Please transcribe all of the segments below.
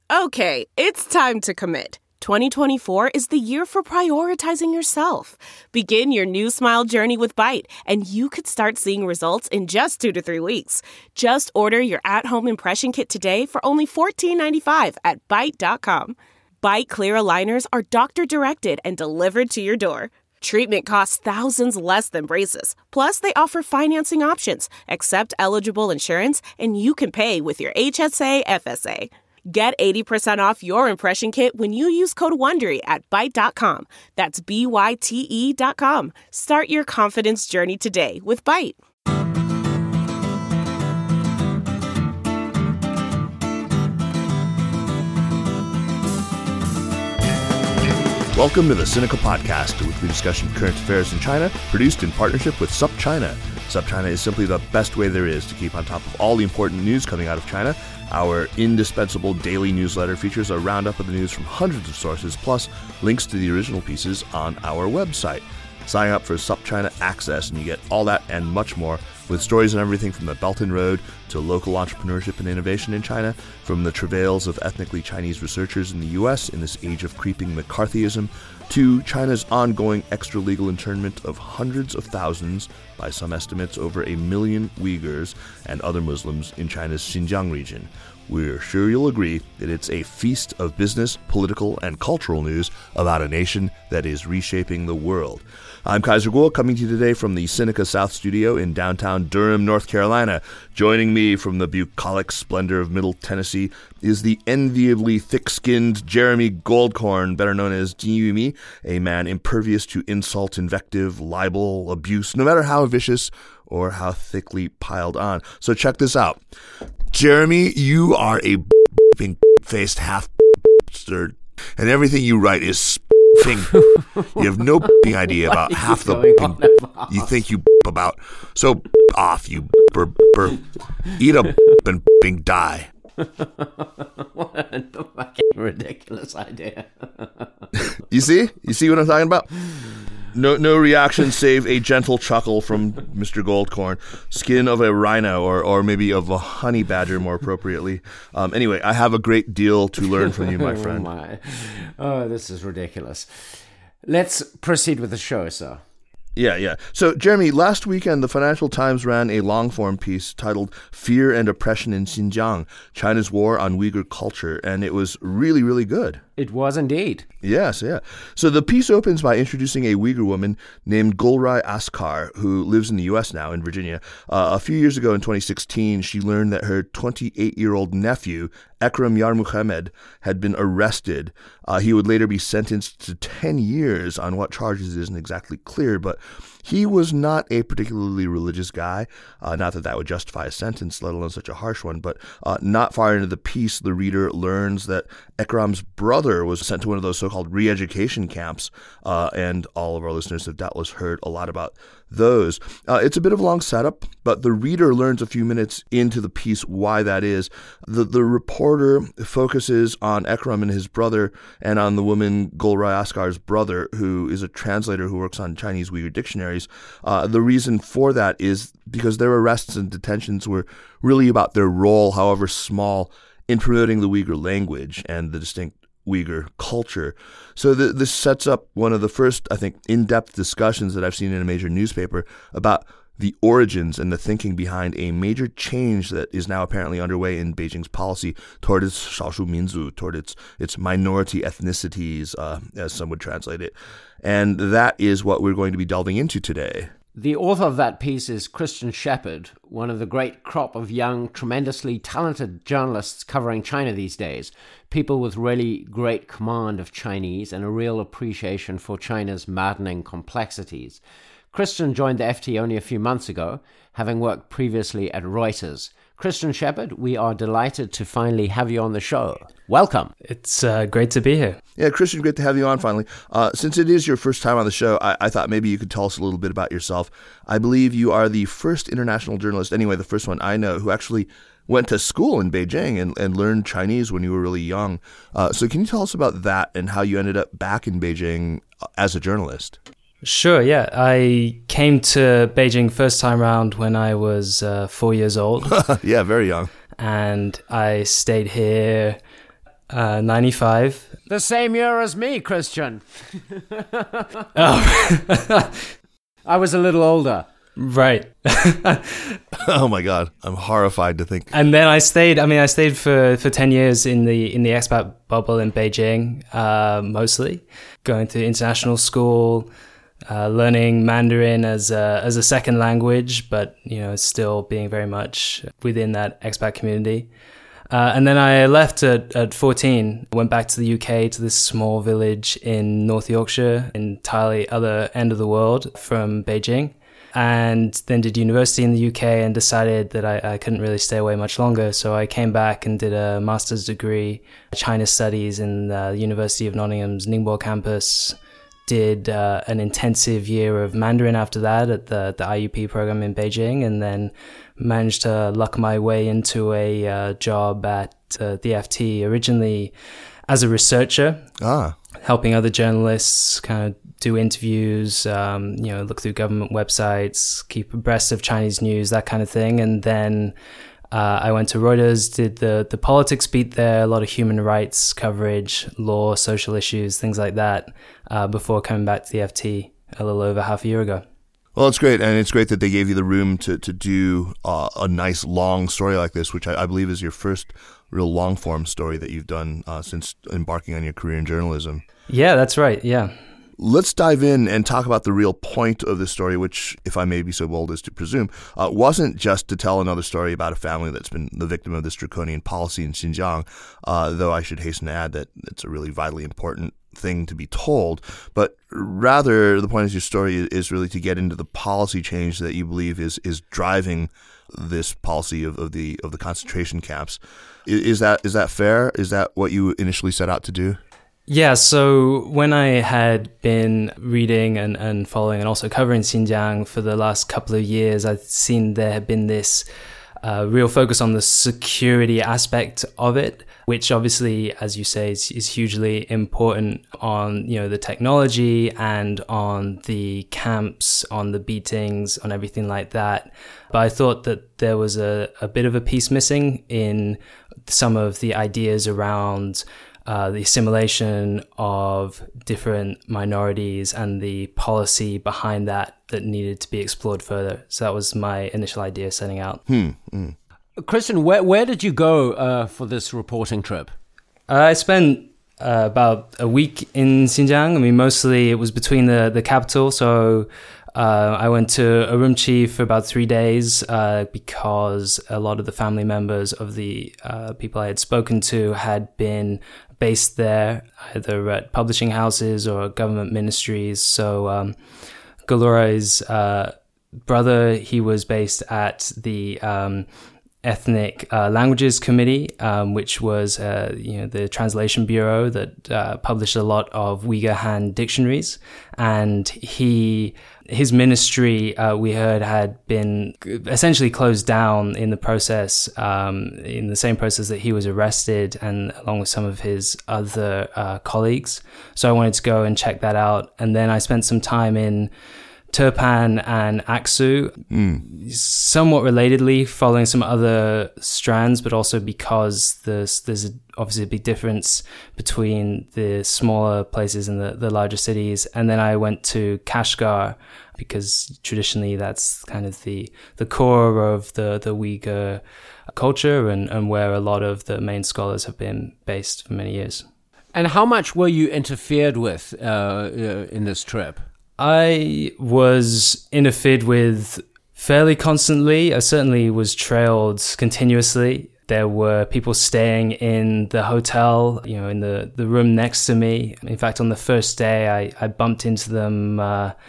Okay, it's time to commit. 2024 is the year for prioritizing yourself. Begin your new smile journey with Byte, and you could start seeing results in just 2 to 3 weeks. Just order your at-home impression kit today for only $14.95 at Byte.com. Byte Clear aligners are doctor-directed and delivered to your door. Treatment costs thousands less than braces. Plus, they offer financing options, accept eligible insurance, and you can pay with your HSA, FSA. Get 80% off your impression kit when you use code WONDERY at Byte.com. That's BYTE.com. Start your confidence journey today with Byte. Welcome to the Sinica Podcast, a weekly discussion of current affairs in China, produced in partnership with SupChina. SupChina is simply the best way there is to keep on top of all the important news coming out of China. Our indispensable daily newsletter features a roundup of the news from hundreds of sources, plus links to the original pieces on our website. Sign up for SupChina Access and you get all that and much more, with stories on everything from the Belt and Road to local entrepreneurship and innovation in China, from the travails of ethnically Chinese researchers in the U.S. in this age of creeping McCarthyism, to China's ongoing extra-legal internment of hundreds of thousands, by some estimates over 1 million Uyghurs and other Muslims in China's Xinjiang region. We're sure you'll agree that it's a feast of business, political, and cultural news about a nation that is reshaping the world. I'm Kaiser Kuo, coming to you today from the Sinica South Studio in downtown Durham, North Carolina. Joining me from the bucolic splendor of Middle Tennessee is the enviably thick-skinned Jeremy Goldkorn, better known as Jin Yumi, a man impervious to insult, invective, libel, abuse, no matter how vicious or how thickly piled on. So check this out. Jeremy, you are a faced half-stirred, and everything you write is thing. You have no idea about half the you think you about. So off, you eat a and die. What a fucking ridiculous idea. You see what I'm talking about? No reaction save a gentle chuckle from Mr. Goldkorn. Skin of a rhino or maybe of a honey badger, more appropriately. Anyway, I have a great deal to learn from you, my friend. Oh, this is ridiculous. Let's proceed with the show, sir. Yeah. So, Jeremy, last weekend, the Financial Times ran a long-form piece titled Fear and Oppression in Xinjiang, China's War on Uyghur Culture, and it was really, really good. It was indeed. Yes, yeah. So the piece opens by introducing a Uyghur woman named Gulrai Askar, who lives in the U.S. now, in Virginia. A few years ago in 2016, she learned that her 28-year-old nephew, Ekram Yarmuhamed, had been arrested. He would later be sentenced to 10 years on what charges isn't exactly clear, but he was not a particularly religious guy. Not that would justify a sentence, let alone such a harsh one, but not far into the piece, the reader learns that Ekram's brother was sent to one of those so-called re-education camps, and all of our listeners have doubtless heard a lot about those. It's a bit of a long setup, but the reader learns a few minutes into the piece why that is. The reporter focuses on Ekram and his brother, and on the woman Gulrai Askar's brother, who is a translator who works on Chinese Uyghur dictionaries. The reason for that is because their arrests and detentions were really about their role, however small, in promoting the Uyghur language and the distinct Uyghur culture. So this sets up one of the first, I think, in-depth discussions that I've seen in a major newspaper about the origins and the thinking behind a major change that is now apparently underway in Beijing's policy toward its Shaoshu Minzu, toward its minority ethnicities, as some would translate it. And that is what we're going to be delving into today. The author of that piece is Christian Shepherd, one of the great crop of young, tremendously talented journalists covering China these days. People with really great command of Chinese and a real appreciation for China's maddening complexities. Christian joined the FT only a few months ago, having worked previously at Reuters. Christian Shepherd, we are delighted to finally have you on the show. Welcome. It's great to be here. Yeah, Christian, great to have you on finally. Since it is your first time on the show, I thought maybe you could tell us a little bit about yourself. I believe you are the first international journalist, anyway, the first one I know, who actually went to school in Beijing and learned Chinese when you were really young. So can you tell us about that and how you ended up back in Beijing as a journalist? Sure, yeah. I came to Beijing first time around when I was 4 years old. Yeah, very young. And I stayed here 95. The same year as me, Christian. Oh. I was a little older. Right. Oh my God, I'm horrified to think. And then I stayed for 10 years in the expat bubble in Beijing, mostly going to international school, learning Mandarin as a second language, but still being very much within that expat community. And then I left at 14, went back to the UK, to this small village in North Yorkshire, entirely other end of the world from Beijing. And then did university in the UK and decided that I couldn't really stay away much longer. So I came back and did a master's degree, China Studies in the University of Nottingham's Ningbo campus. Did an intensive year of Mandarin after that at the IUP program in Beijing, and then managed to luck my way into a job at the FT, originally as a researcher, helping other journalists kind of do interviews, look through government websites, keep abreast of Chinese news, that kind of thing. And then I went to Reuters, did the politics beat there, a lot of human rights coverage, law, social issues, things like that, before coming back to the FT a little over half a year ago. Well, it's great, and it's great that they gave you the room to do a nice long story like this, which I believe is your first real long-form story that you've done since embarking on your career in journalism. Yeah, that's right, yeah. Let's dive in and talk about the real point of this story, which, if I may be so bold as to presume, wasn't just to tell another story about a family that's been the victim of this draconian policy in Xinjiang, though I should hasten to add that it's a really vitally important thing to be told, but rather the point of your story is really to get into the policy change that you believe is driving this policy of the concentration camps. Is that fair? Is that what you initially set out to do? Yeah, so when I had been reading and following and also covering Xinjiang for the last couple of years, I'd seen there had been this real focus on the security aspect of it, which obviously, as you say, is hugely important on the technology and on the camps, on the beatings, on everything like that. But I thought that there was a bit of a piece missing in some of the ideas around the assimilation of different minorities and the policy behind that needed to be explored further. So that was my initial idea setting out. Christian, where did you go for this reporting trip? I spent about a week in Xinjiang. I mean, mostly it was between the capital. So I went to Urumqi for about 3 days because a lot of the family members of the people I had spoken to had been based there, either at publishing houses or government ministries. So Galurai's brother, he was based at the Ethnic Languages Committee, which was the translation bureau that published a lot of Uyghur Han dictionaries, and his ministry, we heard, had been essentially closed down in the process, in the same process that he was arrested, and along with some of his other colleagues. So I wanted to go and check that out, and then I spent some time in Turpan and Aksu, somewhat relatedly, following some other strands, but also because there's obviously a big difference between the smaller places and the larger cities. And then I went to Kashgar because traditionally that's kind of the core of the Uyghur culture and where a lot of the main scholars have been based for many years. And how much were you interfered with in this trip? I was interfered with fairly constantly. I certainly was trailed continuously. There were people staying in the hotel, in the room next to me. In fact, on the first day, I bumped into them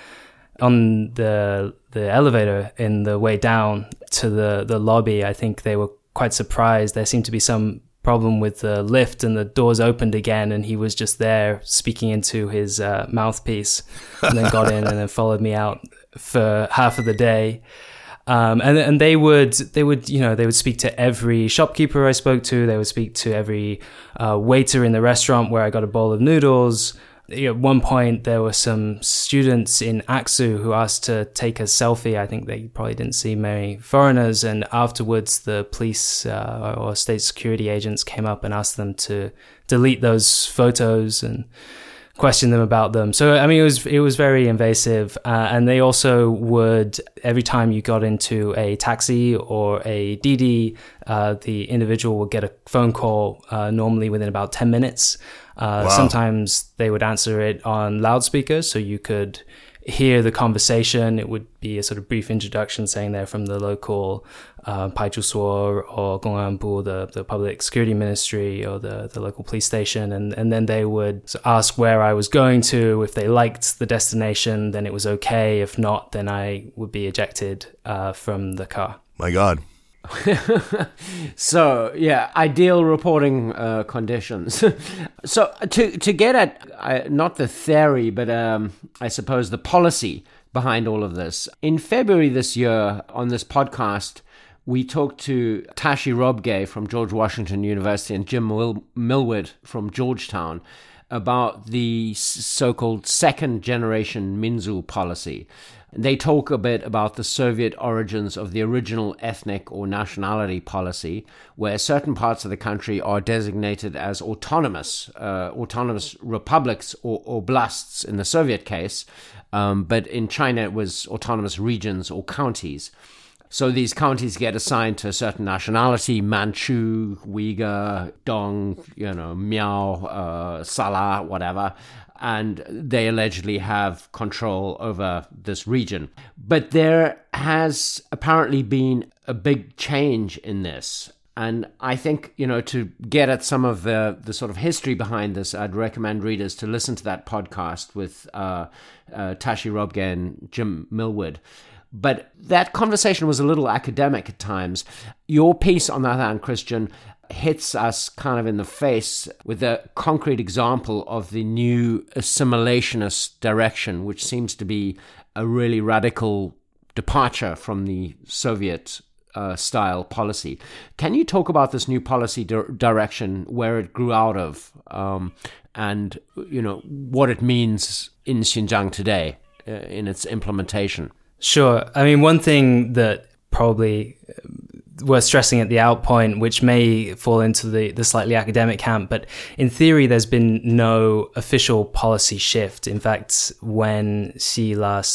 on the elevator in the way down to the lobby. I think they were quite surprised. There seemed to be some problem with the lift and the doors opened again, and he was just there speaking into his mouthpiece, and then got in and then followed me out for half of the day. And they would speak to every shopkeeper I spoke to. They would speak to every waiter in the restaurant where I got a bowl of noodles. At one point, there were some students in Aksu who asked to take a selfie. I think they probably didn't see many foreigners. And afterwards, the police or state security agents came up and asked them to delete those photos and question them about them. So, I mean, it was very invasive. And they also would, every time you got into a taxi or a Didi, the individual would get a phone call normally within about 10 minutes. Wow. Sometimes they would answer it on loudspeaker, so you could hear the conversation. It would be a sort of brief introduction saying they're from the local Paichusuo or Gonganbu, the public security ministry, or the local police station. And then they would ask where I was going to. If they liked the destination, then it was okay. If not, then I would be ejected from the car. My God. So, yeah, ideal reporting conditions. So to get at not the theory, but I suppose the policy behind all of this, in February this year on this podcast, we talked to Tashi Robgay from George Washington University and Jim Millward from Georgetown about the so-called second generation Minzu policy. They talk a bit about the Soviet origins of the original ethnic or nationality policy, where certain parts of the country are designated as autonomous republics or oblasts in the Soviet case, but in China it was autonomous regions or counties. So these counties get assigned to a certain nationality: Manchu, Uyghur, Dong, Miao, Sala, whatever. And they allegedly have control over this region. But there has apparently been a big change in this. And I think, to get at some of the sort of history behind this, I'd recommend readers to listen to that podcast with Tashi Robgay and Jim Millward. But that conversation was a little academic at times. Your piece, on the other hand, Christian, hits us kind of in the face with a concrete example of the new assimilationist direction, which seems to be a really radical departure from the Soviet style policy. Can you talk about this new policy direction, where it grew out of, and what it means in Xinjiang today in its implementation? Sure. I mean, one thing that probably worth stressing at the outpoint, which may fall into the slightly academic camp, but in theory, there's been no official policy shift. In fact, when Xi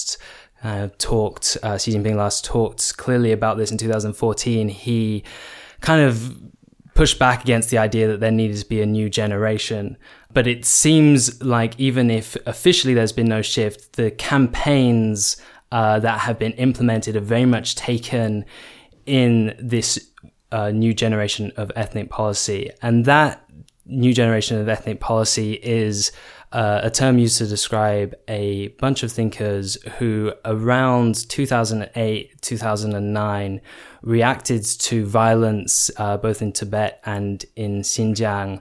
Jinping last talked clearly about this in 2014, he kind of pushed back against the idea that there needed to be a new generation. But it seems like even if officially there's been no shift, the campaigns that have been implemented have very much taken in this new generation of ethnic policy. And that new generation of ethnic policy is a term used to describe a bunch of thinkers who around 2008, 2009 reacted to violence both in Tibet and in Xinjiang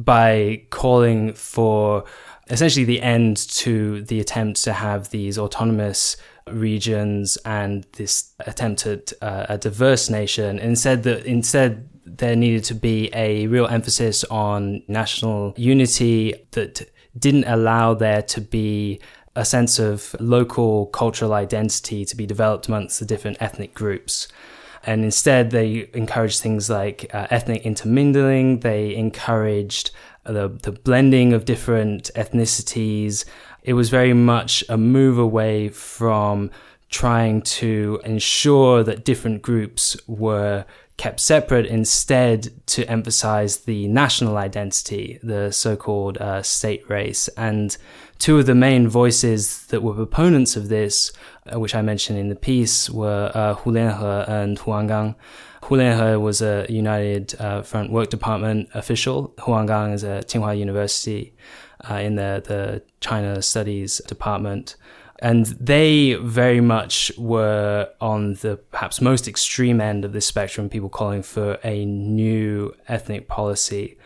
by calling for essentially the end to the attempt to have these autonomous regions and this attempt at a diverse nation, and said that instead there needed to be a real emphasis on national unity that didn't allow there to be a sense of local cultural identity to be developed amongst the different ethnic groups. And instead they encouraged things like ethnic intermingling. They encouraged the blending of different ethnicities. It was very much a move away from trying to ensure that different groups were kept separate, instead to emphasize the national identity, the so-called state race. And two of the main voices that were proponents of this, which I mentioned in the piece, were Hu Lianhe and Hu Wangang. Hu Lianhe was a United Front Work Department official. Hu Wangang is at Tsinghua University in the China Studies Department. And they very much were on the perhaps most extreme end of this spectrum, people calling for a new ethnic policy.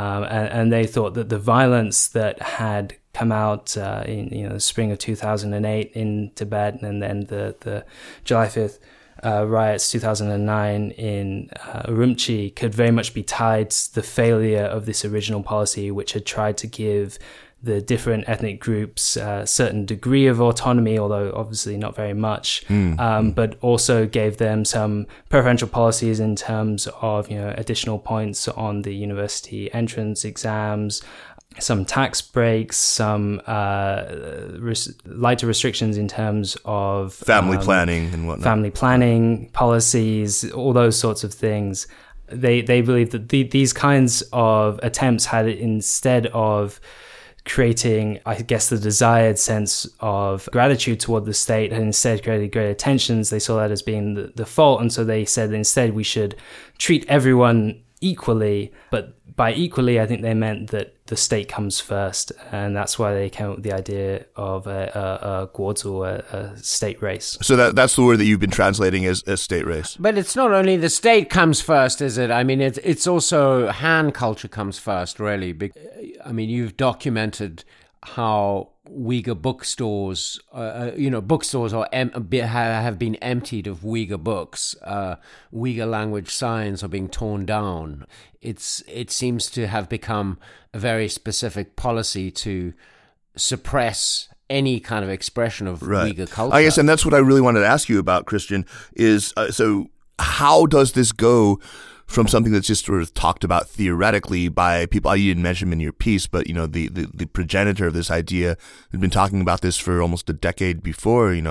And they thought that the violence that had come out in the spring of 2008 in Tibet, and then the July 5th riots 2009 in Urumqi, could very much be tied to the failure of this original policy, which had tried to give the different ethnic groups a certain degree of autonomy, although obviously not very much, but also gave them some preferential policies in terms of, additional points on the university entrance exams, some tax breaks, some lighter restrictions in terms of family planning and whatnot. Family planning policies, all those sorts of things. They believe that these kinds of attempts had, instead of creating, I guess, the desired sense of gratitude toward the state, and instead created greater tensions. They saw that as being the fault, and so they said that instead we should treat everyone equally. But by equally, I think they meant that the state comes first, and that's why they came up with the idea of a guozu, a state race. So that's the word that you've been translating as state race. But it's not only the state comes first, is it? I mean, it's also Han culture comes first, really. I mean, you've documented how Uyghur bookstores, bookstores have been emptied of Uyghur books. Uyghur language signs are being torn down. It seems to have become a very specific policy to suppress any kind of expression of Uyghur culture. I guess, and that's what I really wanted to ask you about, Christian, is so how does this go from something that's just sort of talked about theoretically by people? You didn't mention them in your piece, but the progenitor of this idea had been talking about this for almost a decade before Xi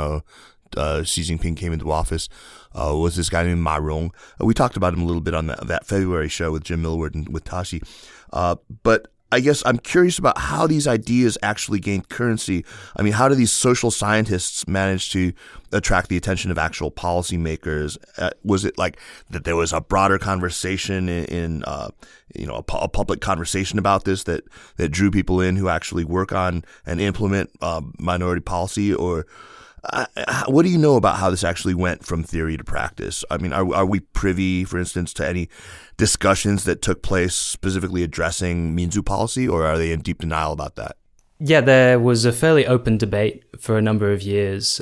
Jinping came into office. Was this guy named Ma Rong? We talked about him a little bit on that February show with Jim Millward and with Tashi. But I guess I'm curious about how these ideas actually gained currency. I mean, how do these social scientists manage to attract the attention of actual policymakers? Was it like that there was a broader conversation in a public conversation about this that drew people in who actually work on and implement minority policy? Or what do you know about how this actually went from theory to practice? I mean, are we privy, for instance, to any discussions that took place specifically addressing Minzu policy, or are they in deep denial about that? Yeah, there was a fairly open debate for a number of years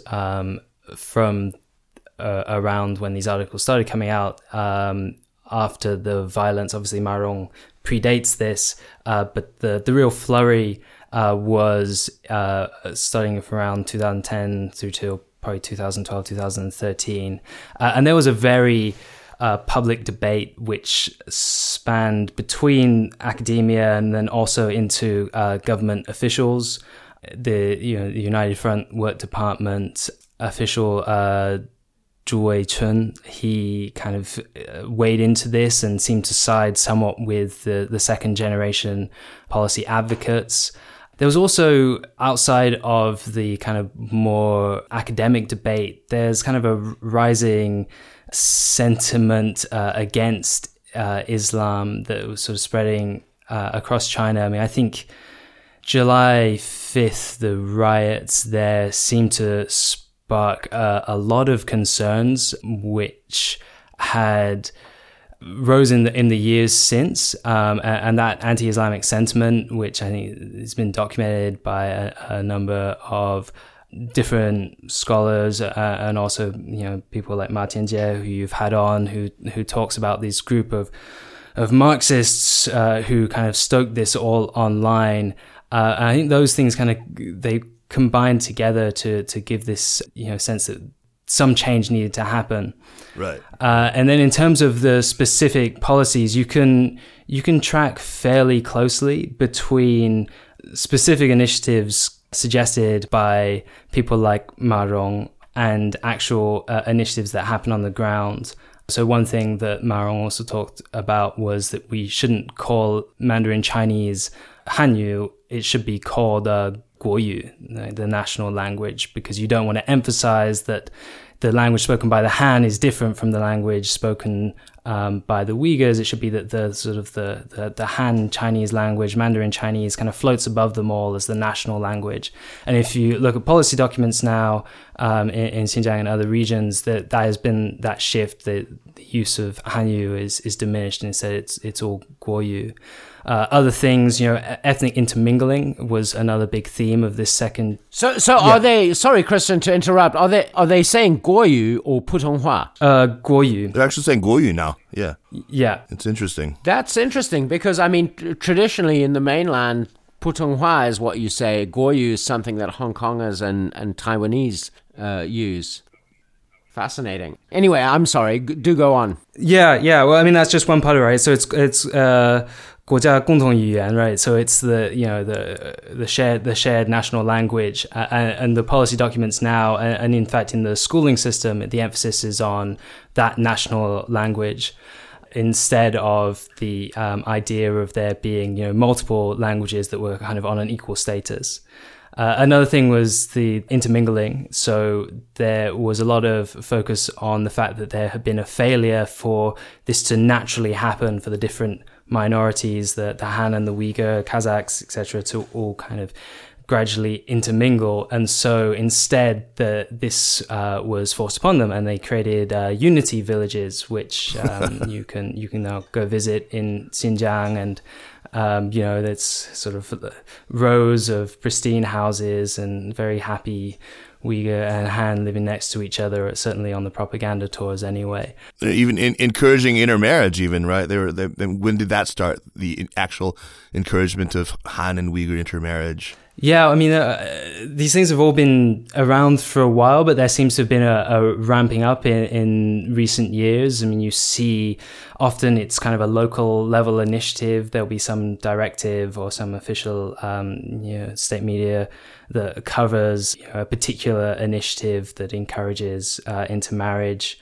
from around when these articles started coming out after the violence. Obviously, Ma Rong predates this, but the real flurry was starting from around 2010 through to probably 2012, 2013. And there was a very public debate which spanned between academia and then also into government officials. The United Front Work Department official Zhu Weichun, he kind of weighed into this and seemed to side somewhat with the second generation policy advocates. There was also, outside of the kind of more academic debate, there's kind of a rising sentiment against Islam that was sort of spreading across China. I mean, I think July 5th, the riots there seemed to spark a lot of concerns which had rose in the years since, and that anti-Islamic sentiment, which I think has been documented by a number of different scholars and also people like Ma Tianjie, who you've had on, who talks about this group of Marxists who kind of stoked this all online. And I think those things they combined together to give this sense that some change needed to happen. Right. And then in terms of the specific policies, you can track fairly closely between specific initiatives suggested by people like Ma Rong and actual initiatives that happen on the ground. So one thing that Ma Rong also talked about was that we shouldn't call Mandarin Chinese Hanyu. It should be called Guoyu, the national language, because you don't want to emphasize that the language spoken by the Han is different from the language spoken by the Uyghurs. It should be that the Han Chinese language, Mandarin Chinese, kind of floats above them all as the national language. And if you look at policy documents now in Xinjiang and other regions, that has been that shift. The use of Hanyu is diminished, and instead it's all Guoyu. Other things, ethnic intermingling was another big theme of this second. So are they? Sorry, Christian, to interrupt. Are they saying Guoyu or Putonghua? Guoyu. They're actually saying Guoyu now. Yeah. Yeah. It's interesting. That's interesting because I mean, traditionally in the mainland, Putonghua is what you say. Goyu is something that Hong Kongers and Taiwanese use. Fascinating. Anyway, I'm sorry. Do go on. Yeah. Well, I mean, that's just one part of it, right? So it's 国家共同语言, right? So it's the shared national language, and the policy documents now, and in fact in the schooling system, the emphasis is on that national language instead of the idea of there being multiple languages that were kind of on an equal status. Another thing was the intermingling. So there was a lot of focus on the fact that there had been a failure for this to naturally happen for the different minorities, the Han and the Uyghur, Kazakhs, etc., to all kind of gradually intermingle. And so instead, this was forced upon them, and they created unity villages, which you can now go visit in Xinjiang, and that's sort of rows of pristine houses and very happy Uyghur and Han living next to each other, certainly on the propaganda tours anyway. Even encouraging intermarriage, even, right? When did that start, the actual encouragement of Han and Uyghur intermarriage? Yeah, I mean, these things have all been around for a while, but there seems to have been a ramping up in recent years. I mean, you see often it's kind of a local level initiative. There'll be some directive or some official state media that covers a particular initiative that encourages intermarriage.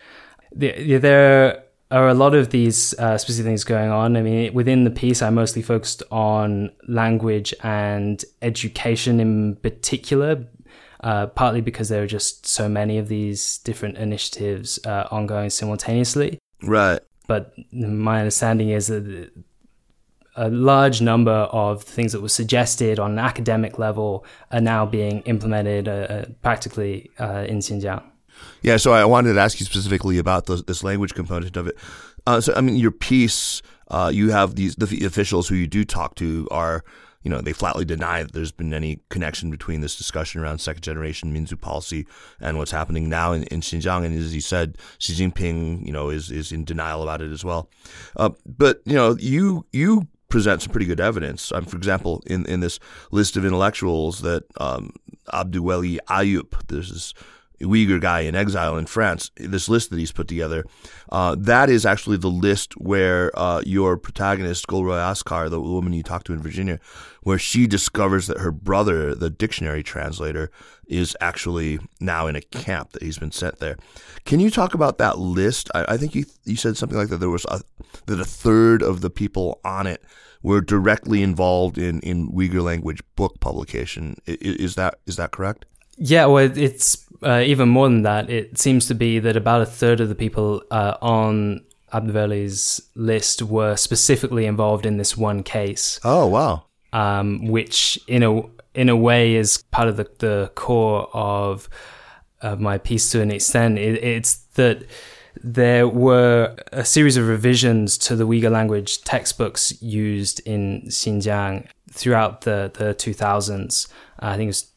There are a lot of these specific things going on. I mean, within the piece, I mostly focused on language and education in particular, partly because there are just so many of these different initiatives ongoing simultaneously. Right. But my understanding is that a large number of things that were suggested on an academic level are now being implemented practically in Xinjiang. Yeah, so I wanted to ask you specifically about this language component of it. So, I mean, your piece, you have the officials who you do talk to are, they flatly deny that there's been any connection between this discussion around second-generation Minzu policy and what's happening now in Xinjiang. And as you said, Xi Jinping, is in denial about it as well. But, you present some pretty good evidence. For example, in this list of intellectuals that Abdulweli Ayub, there's this Uyghur guy in exile in France, this list that he's put together, that is actually the list where your protagonist, Golroy Askar, the woman you talked to in Virginia, where she discovers that her brother, the dictionary translator, is actually now in a camp, that he's been sent there. Can you talk about that list? I think you said something like that there was that a third of the people on it were directly involved in Uyghur language book publication. Is that correct? Yeah, well, it's even more than that. It seems to be that about a third of the people on Abdulweli's list were specifically involved in this one case. Oh, wow. Which in a way is part of the core of my piece to an extent. It's that there were a series of revisions to the Uyghur language textbooks used in Xinjiang throughout the 2000s. I think it was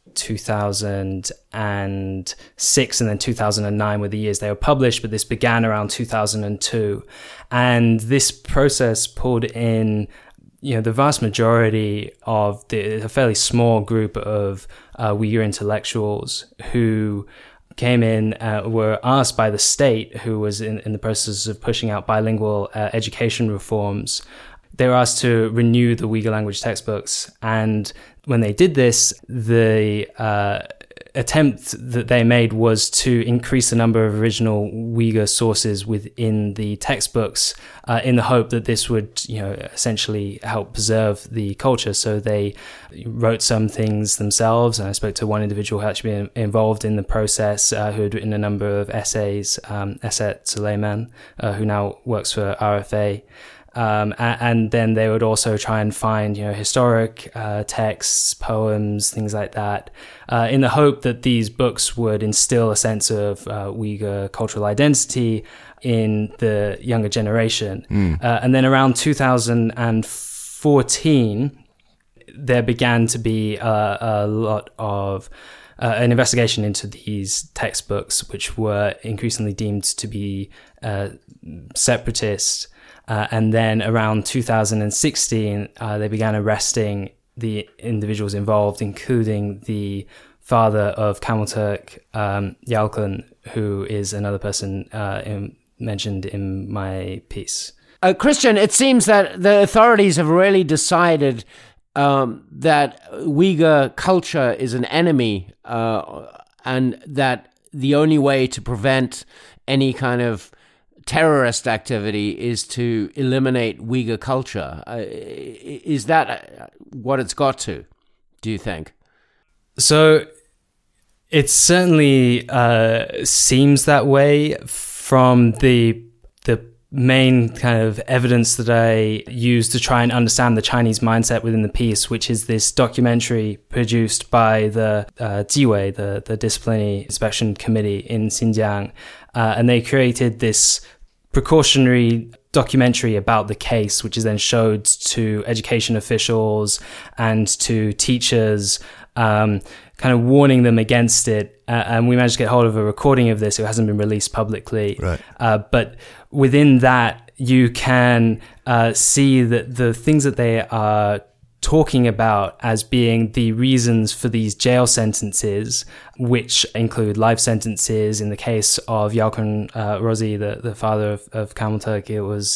2006 and then 2009 were the years they were published, but this began around 2002. And this process pulled in, the vast majority of a fairly small group of Uyghur intellectuals who came in, were asked by the state, who was in the process of pushing out bilingual education reforms. They were asked to renew the Uyghur language textbooks, and when they did this, the attempt that they made was to increase the number of original Uyghur sources within the textbooks in the hope that this would, essentially help preserve the culture. So they wrote some things themselves, and I spoke to one individual who had actually been involved in the process, who had written a number of essays, Eset Suleiman, who now works for RFA. And then they would also try and find, historic texts, poems, things like that, in the hope that these books would instill a sense of Uyghur cultural identity in the younger generation. And then around 2014, there began to be a lot of an investigation into these textbooks, which were increasingly deemed to be separatist. And then around 2016, they began arresting the individuals involved, including the father of Kamalturk, Yao Kun, who is another person mentioned in my piece. Christian, it seems that the authorities have really decided that Uyghur culture is an enemy, and that the only way to prevent any kind of terrorist activity is to eliminate Uyghur culture. Is that what it's got to, do you think? So it certainly seems that way from the main kind of evidence that I used to try and understand the Chinese mindset within the piece, which is this documentary produced by the Jiwei, the Disciplinary Inspection Committee in Xinjiang. And they created this precautionary documentary about the case, which is then showed to education officials and to teachers, kind of warning them against it. And we managed to get hold of a recording of this. It hasn't been released publicly. Right. But within that, you can see that the things that they are talking about as being the reasons for these jail sentences, which include life sentences. In the case of Yao Kun Rozi, the father of Kamalturk, it was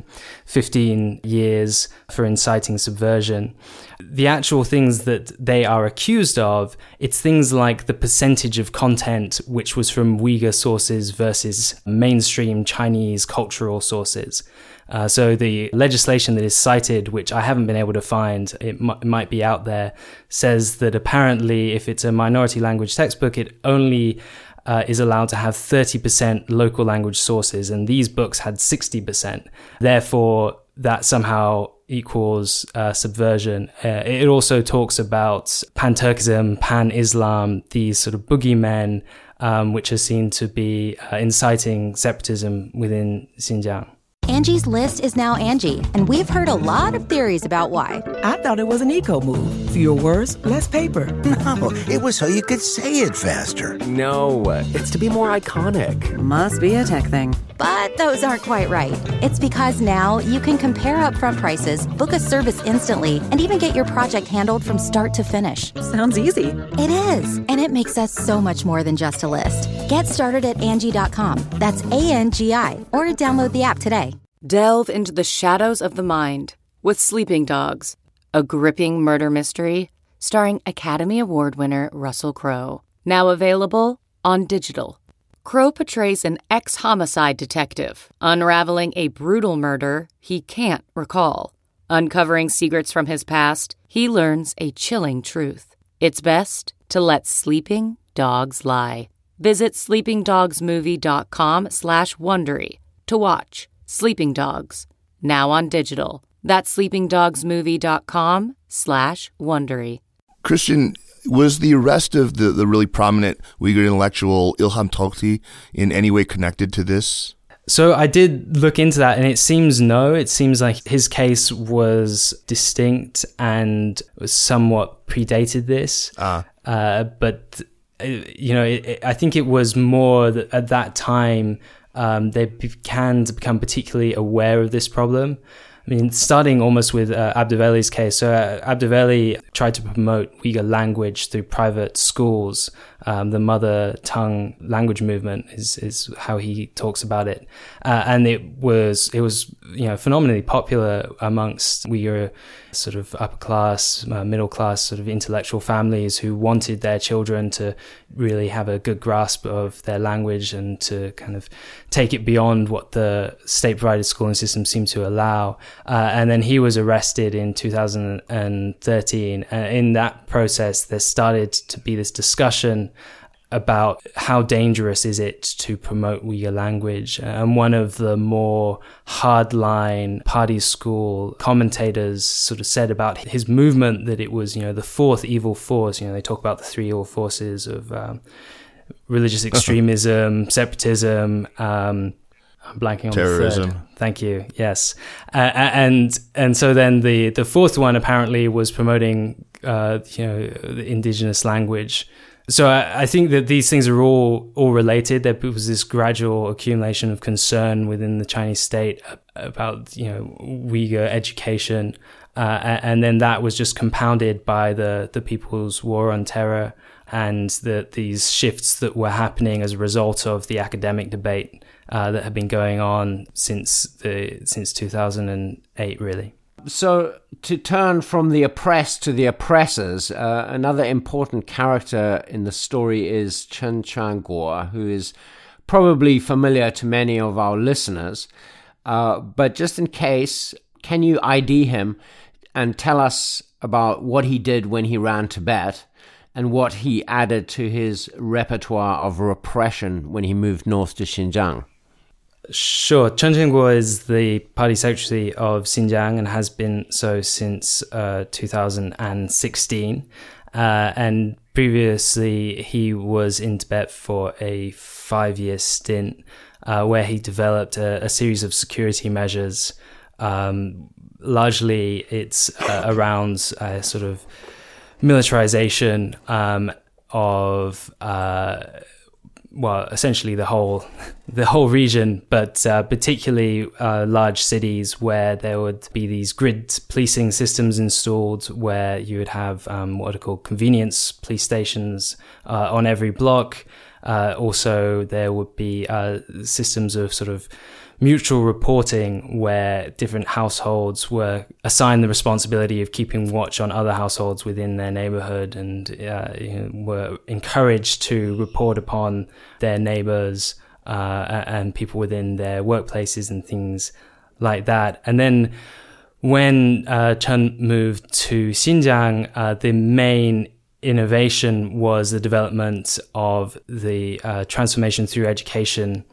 15 years for inciting subversion. The actual things that they are accused of, it's things like the percentage of content which was from Uyghur sources versus mainstream Chinese cultural sources. So the legislation that is cited, which I haven't been able to find, it might be out there, says that apparently if it's a minority language textbook, it only is allowed to have 30% local language sources, and these books had 60%. Therefore, that somehow equals subversion. It also talks about pan-Turkism, pan-Islam, these sort of boogeymen, which are seen to be inciting separatism within Xinjiang. Angie's List is now Angie, and we've heard a lot of theories about why. I thought it was an eco move. Fewer words, less paper. No, it was so you could say it faster. No, it's to be more iconic. Must be a tech thing. But those aren't quite right. It's because now you can compare upfront prices, book a service instantly, and even get your project handled from start to finish. Sounds easy. It is, and it makes us so much more than just a list. Get started at Angie.com. That's ANGI, or download the app today. Delve into the shadows of the mind with Sleeping Dogs, a gripping murder mystery starring Academy Award winner Russell Crowe. Now available on digital. Crowe portrays an ex-homicide detective unraveling a brutal murder he can't recall. Uncovering secrets from his past, he learns a chilling truth. It's best to let sleeping dogs lie. Visit sleepingdogsmovie.com/Wondery to watch Sleeping Dogs, now on digital. That's sleepingdogsmovie.com/Wondery. Christian, was the arrest of the really prominent Uyghur intellectual Ilham Tohti in any way connected to this? So I did look into that, and it seems no. It seems like his case was distinct and somewhat predated this. But, I think it was more that at that time they began to become particularly aware of this problem. I mean, starting almost with Abdeveli's case. So Abdeveli tried to promote Uyghur language through private schools. The mother tongue language movement is how he talks about it. And it was phenomenally popular amongst Uyghur sort of upper class, middle class sort of intellectual families who wanted their children to really have a good grasp of their language and to kind of take it beyond what the state-provided schooling system seemed to allow. And then he was arrested in 2013. In that process, there started to be this discussion about how dangerous is it to promote Uyghur language. And one of the more hardline party school commentators sort of said about his movement that it was, the fourth evil force. They talk about the three evil forces of religious extremism, separatism, I'm blanking on terrorism. The third. Thank you. Yes. And so then the fourth one apparently was promoting, the indigenous language. So I think that these things are all related. There was this gradual accumulation of concern within the Chinese state about, Uyghur education. And then that was just compounded by the People's War on Terror and these shifts that were happening as a result of the academic debate that had been going on since 2008, really. So to turn from the oppressed to the oppressors, another important character in the story is Chen Quanguo, who is probably familiar to many of our listeners. But just in case, can you ID him and tell us about what he did when he ran Tibet and what he added to his repertoire of repression when he moved north to Xinjiang? Sure. Chen Quanguo is the party secretary of Xinjiang and has been so since 2016. And previously, he was in Tibet for a 5-year stint where he developed a series of security measures. Largely, it's around sort of militarization of essentially the whole region, but particularly large cities where there would be these grid policing systems installed, where you would have what are called convenience police stations on every block. Also, there would be systems of sort of mutual reporting where different households were assigned the responsibility of keeping watch on other households within their neighborhood and were encouraged to report upon their neighbors and people within their workplaces and things like that. And then when Chen moved to Xinjiang, the main innovation was the development of the transformation through education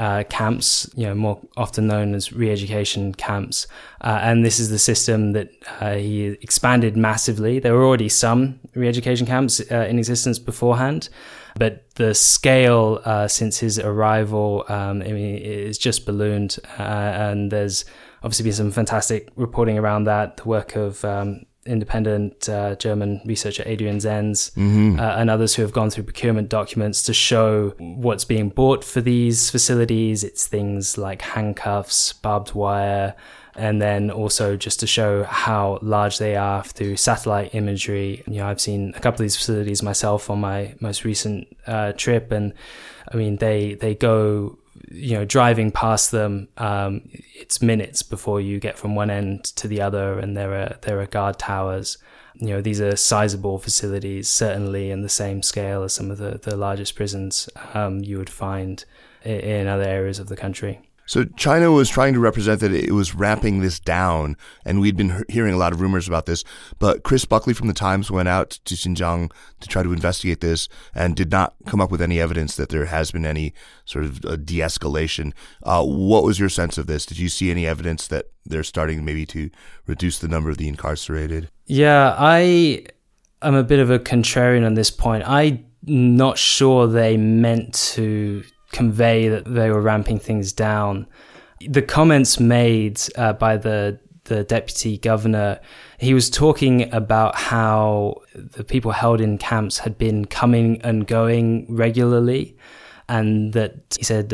camps, more often known as re-education camps. And this is the system that he expanded massively. There were already some re-education camps in existence beforehand, but the scale since his arrival, it's just ballooned. And there's obviously been some fantastic reporting around that, the work of independent German researcher Adrian Zenz and others who have gone through procurement documents to show what's being bought for these facilities. It's things like handcuffs, barbed wire, and then also just to show how large they are through satellite imagery. I've seen a couple of these facilities myself on my most recent trip, and I mean they go, driving past them, it's minutes before you get from one end to the other, and there are guard towers. These are sizable facilities, certainly in the same scale as some of the largest prisons you would find in other areas of the country. So China was trying to represent that it was ramping this down, and we'd been hearing a lot of rumors about this. But Chris Buckley from The Times went out to Xinjiang to try to investigate this and did not come up with any evidence that there has been any sort of de-escalation. What was your sense of this? Did you see any evidence that they're starting maybe to reduce the number of the incarcerated? Yeah, I am a bit of a contrarian on this point. I'm not sure they meant to convey that they were ramping things down. The comments made by the deputy governor, he was talking about how the people held in camps had been coming and going regularly, and that he said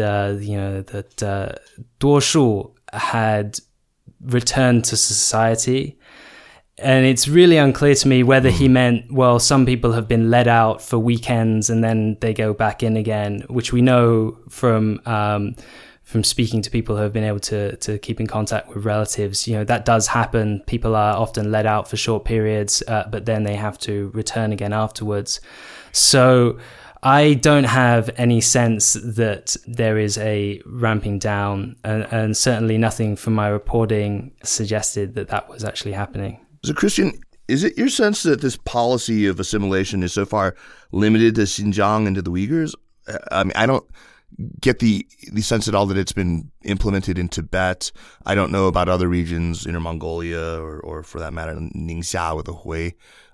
that Duoshu had returned to society. And it's really unclear to me whether he meant, well, some people have been let out for weekends and then they go back in again, which we know from speaking to people who have been able to keep in contact with relatives. That does happen. People are often let out for short periods, but then they have to return again afterwards. So I don't have any sense that there is a ramping down, and certainly nothing from my reporting suggested that was actually happening. So, Christian, is it your sense that this policy of assimilation is so far limited to Xinjiang and to the Uyghurs? I mean, I don't get the sense at all that it's been implemented in Tibet. I don't know about other regions, Inner Mongolia, or for that matter, Ningxia with the Hui.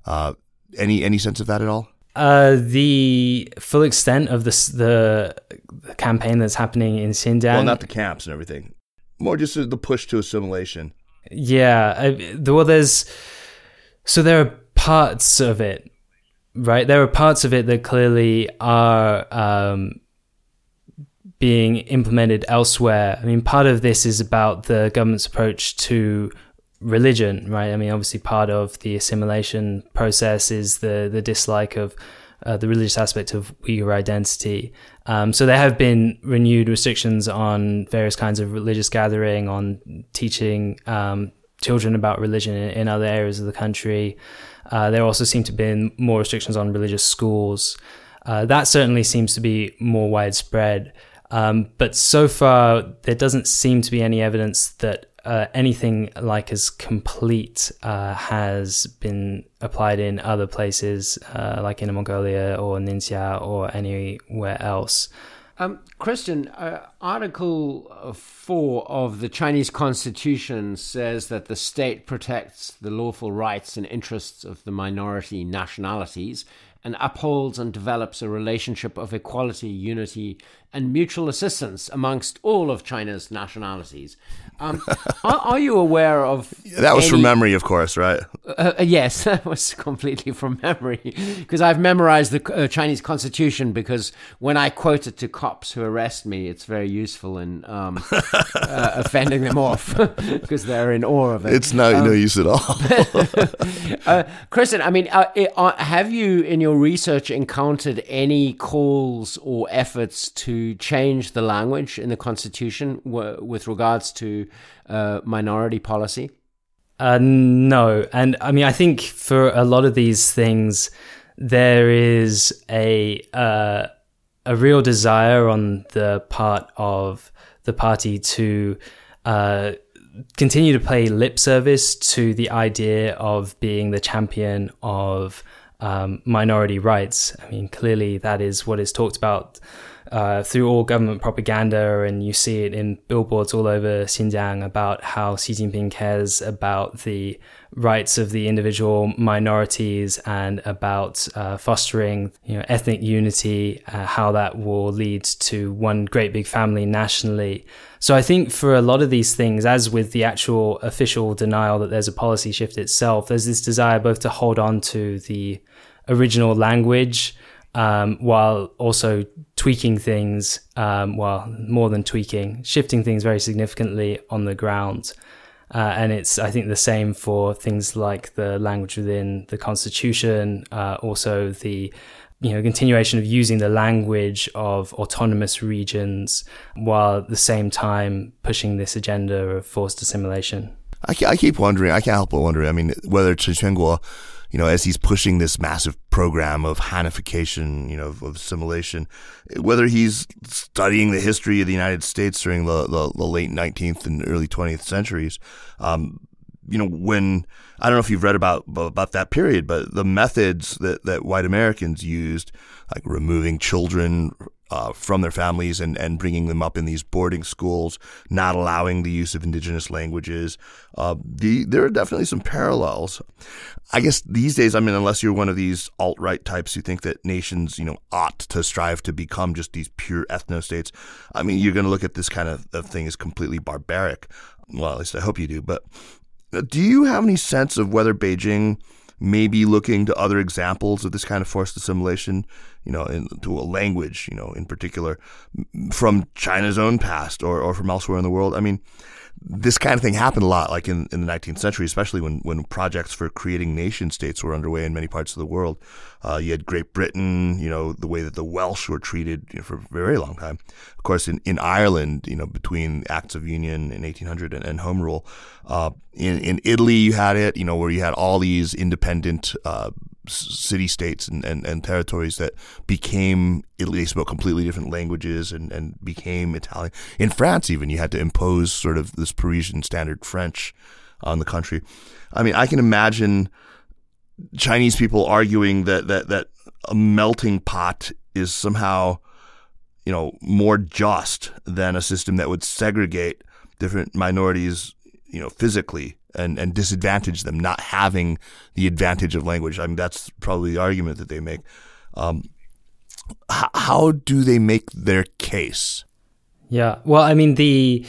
Any sense of that at all? The full extent of the campaign that's happening in Xinjiang. Well, not the camps and everything. More just the push to assimilation. Yeah, there are parts of it, right? There are parts of it that clearly are being implemented elsewhere. I mean, part of this is about the government's approach to religion, right? I mean, obviously part of the assimilation process is the dislike of the religious aspect of Uyghur identity. So there have been renewed restrictions on various kinds of religious gathering, on teaching children about religion in other areas of the country. There also seem to have been more restrictions on religious schools. That certainly seems to be more widespread. But so far, there doesn't seem to be any evidence that anything like as complete has been applied in other places, like Inner Mongolia or Ningxia or anywhere else. Christian, Article 4 of the Chinese Constitution says that the state protects the lawful rights and interests of the minority nationalities and upholds and develops a relationship of equality, unity, and mutual assistance amongst all of China's nationalities. Are you aware of... That was from memory, of course, right? Yes, that was completely from memory, because I've memorized the Chinese Constitution, because when I quote it to cops who arrest me, it's very useful in offending them off, because they're in awe of it. It's no use at all. Kristen, I mean, have you in your research encountered any calls or efforts to change the language in the Constitution with regards to minority policy? No. And I mean, I think for a lot of these things, there is a real desire on the part of the party to continue to pay lip service to the idea of being the champion of minority rights. I mean, clearly that is what is talked about through all government propaganda, and you see it in billboards all over Xinjiang about how Xi Jinping cares about the rights of the individual minorities and about fostering, ethnic unity, how that will lead to one great big family nationally. So I think for a lot of these things, as with the actual official denial that there's a policy shift itself, there's this desire both to hold on to the original language while also tweaking things, more than tweaking, shifting things very significantly on the ground. And it's, I think, the same for things like the language within the Constitution, also the continuation of using the language of autonomous regions, while at the same time pushing this agenda of forced assimilation. I keep wondering, I can't help but wondering, I mean, whether Chen Quanguo, as he's pushing this massive program of Hanification, of assimilation, whether he's studying the history of the United States during the late 19th and early 20th centuries, when, I don't know if you've read about that period, but the methods that white Americans used, like removing children from their families and bringing them up in these boarding schools, not allowing the use of indigenous languages. There are definitely some parallels. I guess these days, I mean, unless you're one of these alt-right types who think that nations, ought to strive to become just these pure ethno-states, I mean, you're going to look at this kind of thing as completely barbaric. Well, at least I hope you do. But do you have any sense of whether Beijing may be looking to other examples of this kind of forced assimilation, into a language, in particular, from China's own past or from elsewhere in the world? I mean, this kind of thing happened a lot, like in the 19th century, especially when projects for creating nation states were underway in many parts of the world. You had Great Britain, the way that the Welsh were treated for a very long time. Of course, in Ireland, between Acts of Union in 1800 and Home Rule. In Italy, you had it, where you had all these independent city-states and territories that became Italy. They spoke completely different languages and became Italian. In France, even, you had to impose sort of this Parisian standard French on the country. I mean, I can imagine Chinese people arguing that a melting pot is somehow, more just than a system that would segregate different minorities, physically and disadvantage them, not having the advantage of language. I mean, that's probably the argument that they make. How do they make their case? Yeah, well, I mean, the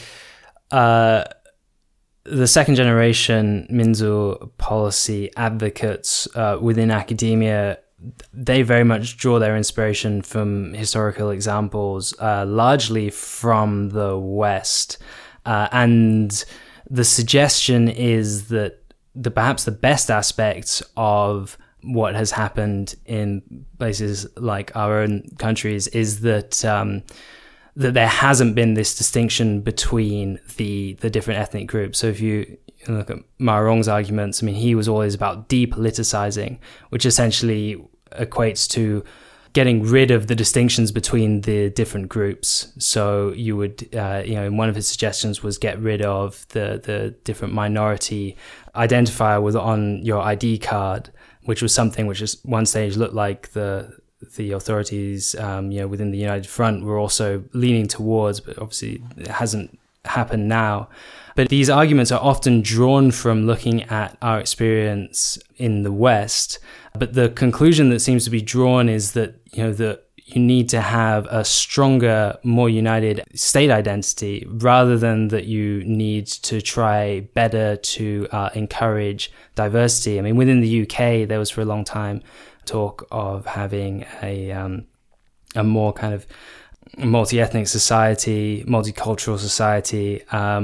second generation Minzu policy advocates within academia, they very much draw their inspiration from historical examples, largely from the West. And the suggestion is that perhaps the best aspects of what has happened in places like our own countries is that that there hasn't been this distinction between the different ethnic groups. So if you look at Ma Rong's arguments, I mean, he was always about depoliticizing, which essentially equates to getting rid of the distinctions between the different groups. So you would, one of his suggestions was get rid of the different minority identifier on your ID card, which was something which is one stage looked like the authorities, within the United Front were also leaning towards, but obviously it hasn't happened now. But these arguments are often drawn from looking at our experience in the West. But the conclusion that seems to be drawn is that, that you need to have a stronger, more united state identity rather than that you need to try better to encourage diversity. I mean, within the UK, there was for a long time talk of having a more kind of multi-ethnic society, multicultural society,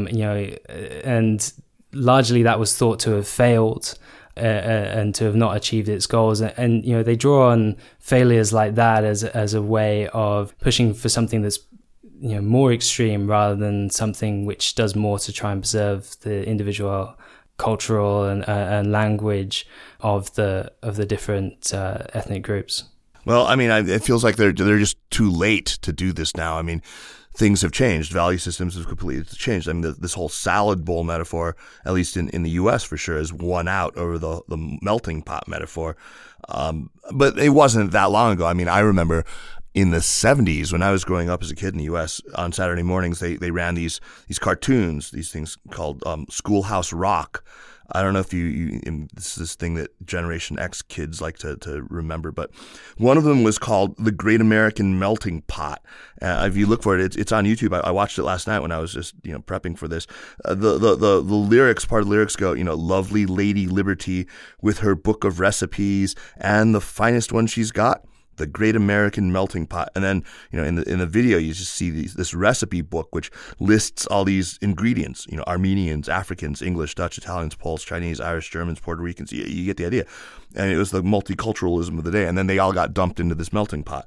and largely that was thought to have failed and to have not achieved its goals. And they draw on failures like that as a way of pushing for something that's more extreme rather than something which does more to try and preserve the individual cultural and language of the different ethnic groups. Well, I mean, it feels like they're just too late to do this now. I mean, things have changed. Value systems have completely changed. I mean, this whole salad bowl metaphor, at least in the U.S. for sure, has won out over the melting pot metaphor. But it wasn't that long ago. I mean, I remember in the 70s when I was growing up as a kid in the U.S., on Saturday mornings, they ran these cartoons, these things called Schoolhouse Rock. I don't know if this is this thing that Generation X kids like to remember, but one of them was called The Great American Melting Pot. If you look for it, it's on YouTube. I watched it last night when I was just prepping for this. The lyrics, part of the lyrics go, lovely Lady Liberty with her book of recipes and the finest one she's got, the Great American Melting Pot. And then, in the video, you just see this recipe book, which lists all these ingredients, Armenians, Africans, English, Dutch, Italians, Poles, Chinese, Irish, Germans, Puerto Ricans. You get the idea. And it was the multiculturalism of the day. And then they all got dumped into this melting pot.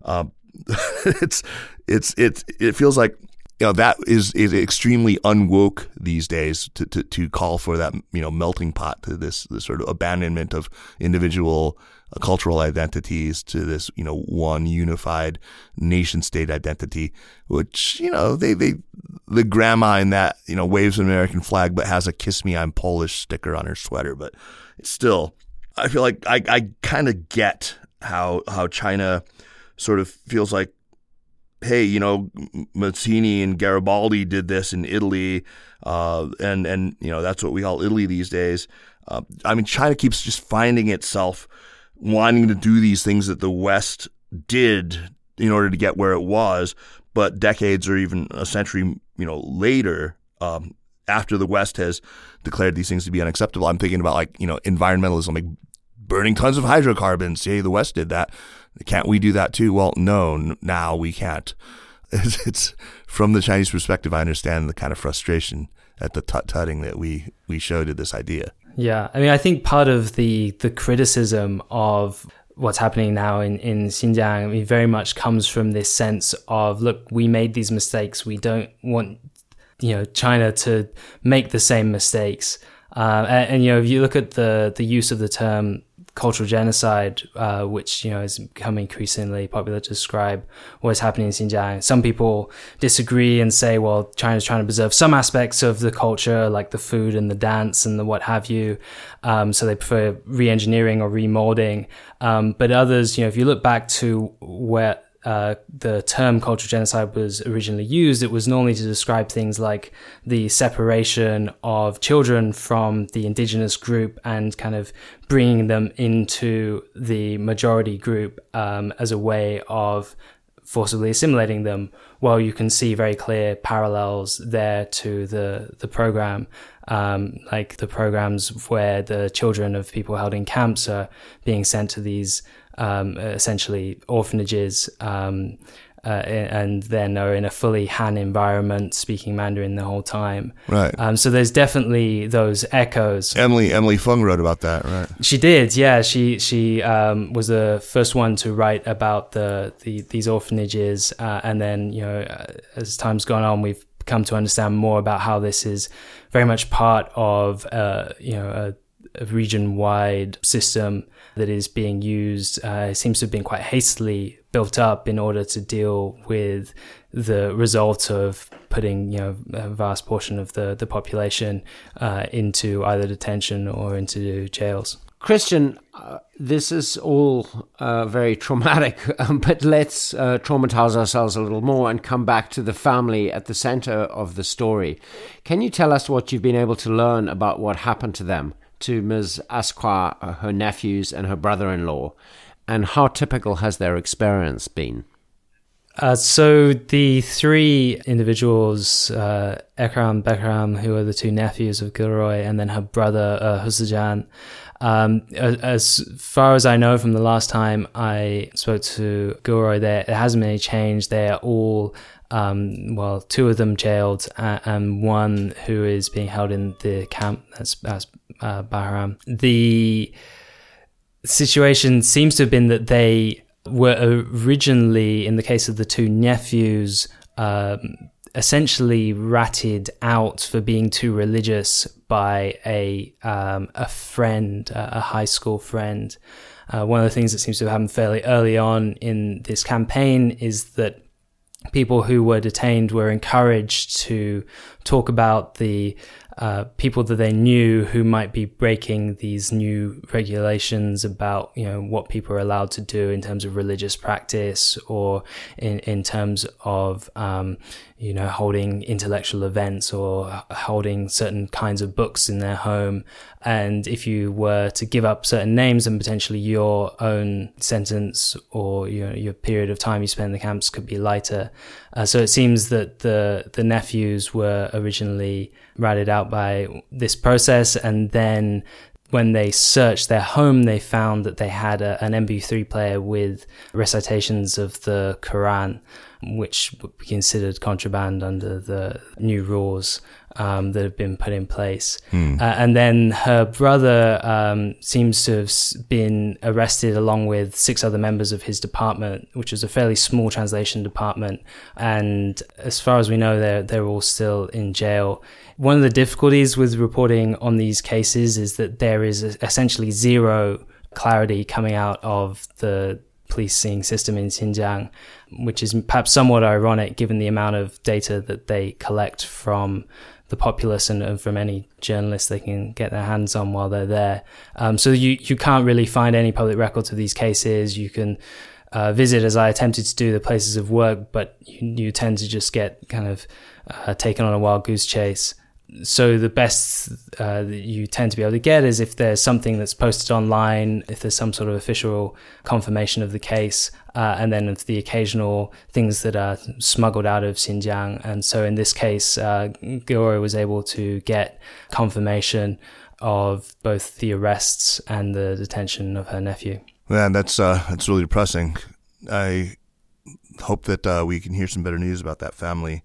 It feels like, that is extremely unwoke these days to call for that, melting pot, to this sort of abandonment of individual cultural identities to this, one unified nation state identity, which, the grandma in that, waves an American flag, but has a "Kiss Me, I'm Polish" sticker on her sweater. But it's still, I feel like I kind of get how China sort of feels like, hey, Mazzini and Garibaldi did this in Italy, and that's what we call Italy these days. I mean, China keeps just finding itself wanting to do these things that the West did in order to get where it was, but decades or even a century, later, after the West has declared these things to be unacceptable. I'm thinking about environmentalism, like burning tons of hydrocarbons. Yay, the West did that. Can't we do that too? Well, no, now we can't. It's from the Chinese perspective, I understand the kind of frustration at the tut-tutting that we showed to this idea. Yeah, I mean, I think part of the criticism of what's happening now in Xinjiang, I mean, very much comes from this sense of, look, we made these mistakes. We don't want, China to make the same mistakes. And if you look at the use of the term cultural genocide, which has become increasingly popular to describe what is happening in Xinjiang. Some people disagree and say, well, China's trying to preserve some aspects of the culture, like the food and the dance and the what have you. So they prefer re-engineering or remolding. But others, if you look back to where the term cultural genocide was originally used, it was normally to describe things like the separation of children from the indigenous group and kind of bringing them into the majority group as a way of forcibly assimilating them. Well, you can see very clear parallels there to the program, like the programs where the children of people held in camps are being sent to these essentially orphanages and then are in a fully Han environment, speaking Mandarin the whole time. Right. So there's definitely those echoes. Emily Fung wrote about that, right? She did, yeah. She was the first one to write about these orphanages, and then as time's gone on, we've come to understand more about how this is very much part of a region-wide system that is being used. It seems to have been quite hastily built up in order to deal with the result of putting a vast portion of the population into either detention or into jails. Christian, this is all very traumatic, but let's traumatize ourselves a little more and come back to the family at the center of the story. Can you tell us what you've been able to learn about what happened to them, to Ms. Asqua, her nephews, and her brother-in-law, and how typical has their experience been? So the three individuals, Ekram, Bekram, who are the two nephews of Gilroy, and then her brother, Husajan, as far as I know from the last time I spoke to Gilroy, there hasn't been any change. They are all, two of them jailed, and one who is being held in the camp, that's Bahram. The situation seems to have been that they were originally, in the case of the two nephews, essentially ratted out for being too religious by a friend, a high school friend. One of the things that seems to have happened fairly early on in this campaign is that people who were detained were encouraged to talk about the people that they knew who might be breaking these new regulations about, what people are allowed to do in terms of religious practice, or in terms of, holding intellectual events or holding certain kinds of books in their home. And if you were to give up certain names, then potentially your own sentence or your period of time you spend in the camps could be lighter. So it seems that the nephews were originally ratted out by this process, and then when they searched their home, they found that they had an MP3 player with recitations of the Quran, which would be considered contraband under the new rules that have been put in place. And then her brother seems to have been arrested along with 6 other members of his department, which was a fairly small translation department. And as far as we know, they're all still in jail. One of the difficulties with reporting on these cases is that there is essentially zero clarity coming out of the policing system in Xinjiang, which is perhaps somewhat ironic given the amount of data that they collect from the populace and from any journalists they can get their hands on while they're there. So you can't really find any public records of these cases. You can visit, as I attempted to do, the places of work, but you tend to just get kind of taken on a wild goose chase. So the best that you tend to be able to get is if there's something that's posted online, if there's some sort of official confirmation of the case, and then it's the occasional things that are smuggled out of Xinjiang. And so in this case, Gilroy was able to get confirmation of both the arrests and the detention of her nephew. Man, that's really depressing. I hope that we can hear some better news about that family.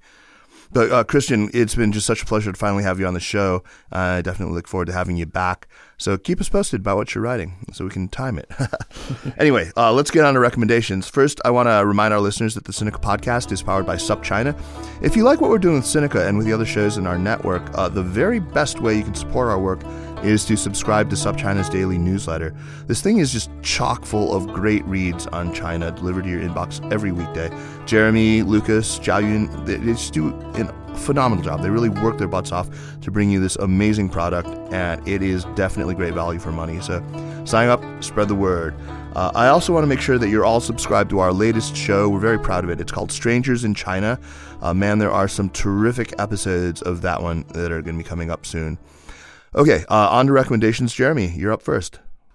But Christian, it's been just such a pleasure to finally have you on the show. I definitely look forward to having you back. So keep us posted about what you're writing so we can time it. Anyway, let's get on to recommendations. First, I want to remind our listeners that the Sinica podcast is powered by SupChina. If you like what we're doing with Sinica and with the other shows in our network, the very best way you can support our work is to subscribe to SupChina's daily newsletter. This thing is just chock full of great reads on China delivered to your inbox every weekday. Jeremy, Lucas, Jiayun, they just do a phenomenal job. They really work their butts off to bring you this amazing product, and it is definitely great value for money. So sign up, spread the word. I also want to make sure that you're all subscribed to our latest show. We're very proud of it. It's called Strangers in China. Man, there are some terrific episodes of that one that are going to be coming up soon. Okay, on to recommendations. Jeremy, you're up first.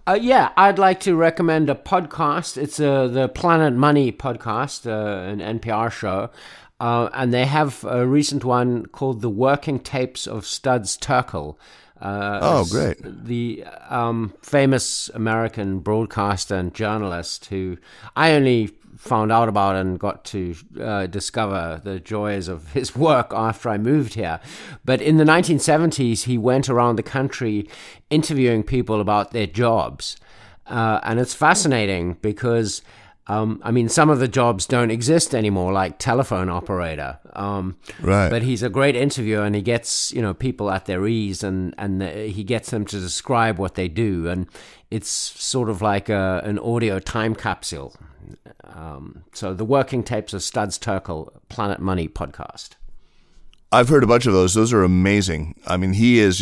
I'd like to recommend a podcast. It's the Planet Money podcast, an NPR show. And they have a recent one called The Working Tapes of Studs Terkel. Great. The famous American broadcaster and journalist who I only found out about and got to discover the joys of his work after I moved here. But in the 1970s, he went around the country interviewing people about their jobs. And it's fascinating because some of the jobs don't exist anymore, like telephone operator. Right. But he's a great interviewer, and he gets people at their ease, and he gets them to describe what they do, and it's sort of like an audio time capsule. So the Working Tapes of Studs Terkel, Planet Money podcast. I've heard a bunch of those. Those are amazing. I mean, he was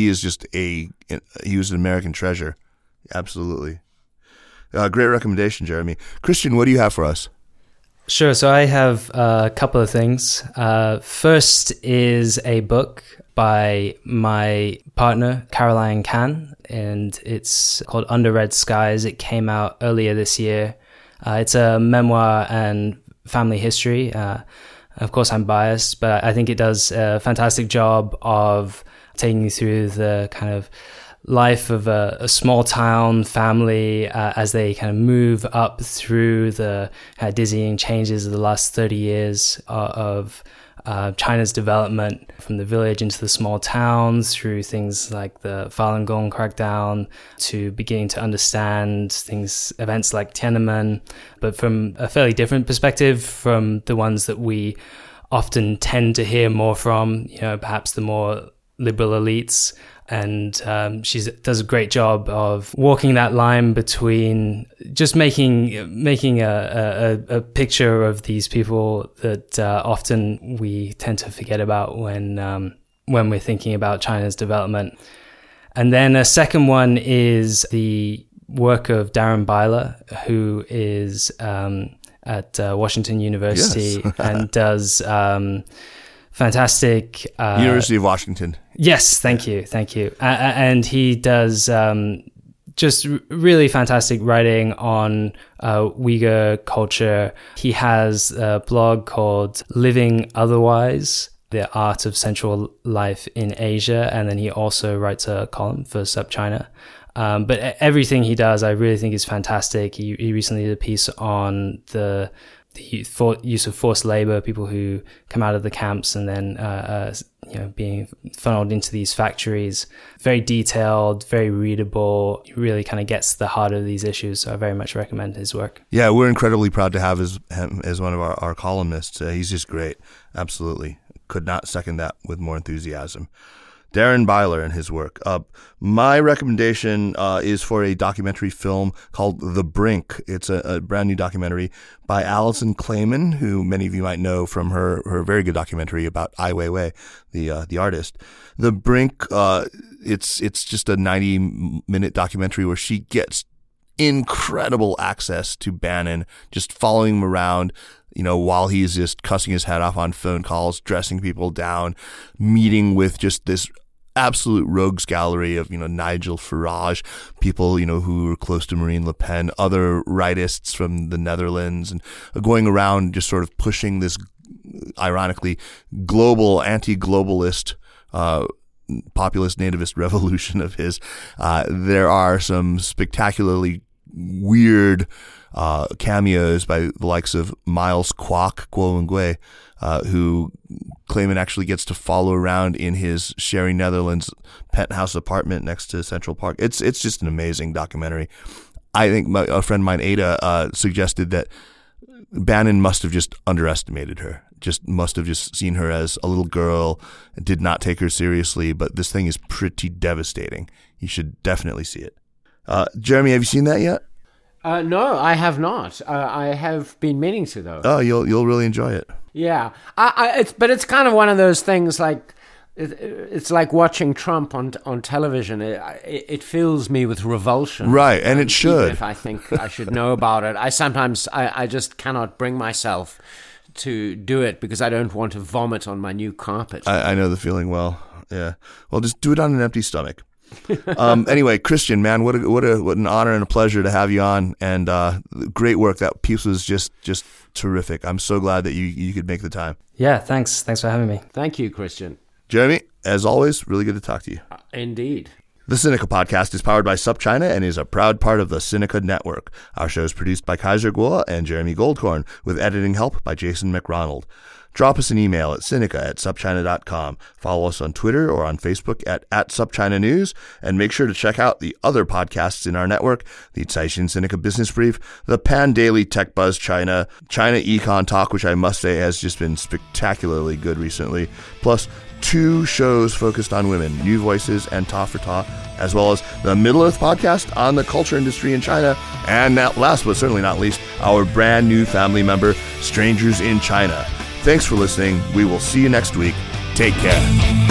an American treasure. Absolutely. Great recommendation, Jeremy. Christian, what do you have for us? Sure. So I have a couple of things. First is a book by my partner, Caroline Kan, and it's called Under Red Skies. It came out earlier this year. It's a memoir and family history. Of course, I'm biased, but I think it does a fantastic job of taking you through the kind of life of a small town family as they kind of move up through the dizzying changes of the last 30 years of China's development, from the village into the small towns, through things like the Falun Gong crackdown, to beginning to understand events like Tiananmen, but from a fairly different perspective from the ones that we often tend to hear more from, perhaps the more liberal elites. And she does a great job of walking that line between just making a picture of these people that often we tend to forget about when we're thinking about China's development. And then a second one is the work of Darren Byler, who is at Washington University. Yes. And does fantastic University of Washington. Yes, thank you. And he does just really fantastic writing on Uyghur culture. He has a blog called Living Otherwise, The Art of Central Life in Asia, and then he also writes a column for SupChina. But everything he does, I really think is fantastic. He recently did a piece on the use of forced labor, people who come out of the camps and then being funneled into these factories. Very detailed, very readable. He really kind of gets to the heart of these issues. So I very much recommend his work. Yeah, we're incredibly proud to have him as one of our columnists. He's just great. Absolutely. Could not second that with more enthusiasm. Darren Byler and his work. My recommendation is for a documentary film called The Brink. It's a brand new documentary by Alison Clayman, who many of you might know from her very good documentary about Ai Weiwei, the artist. The Brink, it's just a 90-minute documentary where she gets incredible access to Bannon, just following him around, while he's just cussing his head off on phone calls, dressing people down, meeting with just this absolute rogues gallery of, Nigel Farage, people, who were close to Marine Le Pen, other rightists from the Netherlands, and going around just sort of pushing this, ironically, global, anti-globalist, populist nativist revolution of his. There are some spectacularly weird cameos by the likes of Miles Kwok, Kuo Wen-gui, who Clayman actually gets to follow around in his Sherry Netherlands penthouse apartment next to Central Park. It's just an amazing documentary. I think a friend of mine, Ada, suggested that Bannon must have just underestimated her. Must have just seen her as a little girl, did not take her seriously, but this thing is pretty devastating. You should definitely see it. Jeremy, have you seen that yet? No, I have not. I have been meaning to, though. Oh, you'll really enjoy it. Yeah, it's kind of one of those things like it's like watching Trump on television. It fills me with revulsion. Right, and it should. Even if I think I should know about it, I just cannot bring myself to do it because I don't want to vomit on my new carpet. I know the feeling well. Yeah. Well, just do it on an empty stomach. Anyway, Christian, man, what an honor and a pleasure to have you on, and great work. That piece was just terrific. I'm so glad that you could make the time. Yeah, thanks for having me. Thank you, Christian. Jeremy, as always, really good to talk to you. Indeed. The Sinica Podcast is powered by SupChina and is a proud part of the Sinica Network. Our show is produced by Kaiser Guo and Jeremy Goldkorn, with editing help by Jason McRonald. Drop us an email at sinica@supchina.com. Follow us on Twitter or on Facebook at @SupChinaNews, and make sure to check out the other podcasts in our network, the Caixin Sinica Business Brief, the Pan Daily Tech Buzz China, China Econ Talk, which I must say has just been spectacularly good recently, plus 2 shows focused on women, New Voices and Ta for Ta, as well as the Middle Earth podcast on the culture industry in China, and last but certainly not least, our brand new family member, Strangers in China. Thanks for listening. We will see you next week. Take care.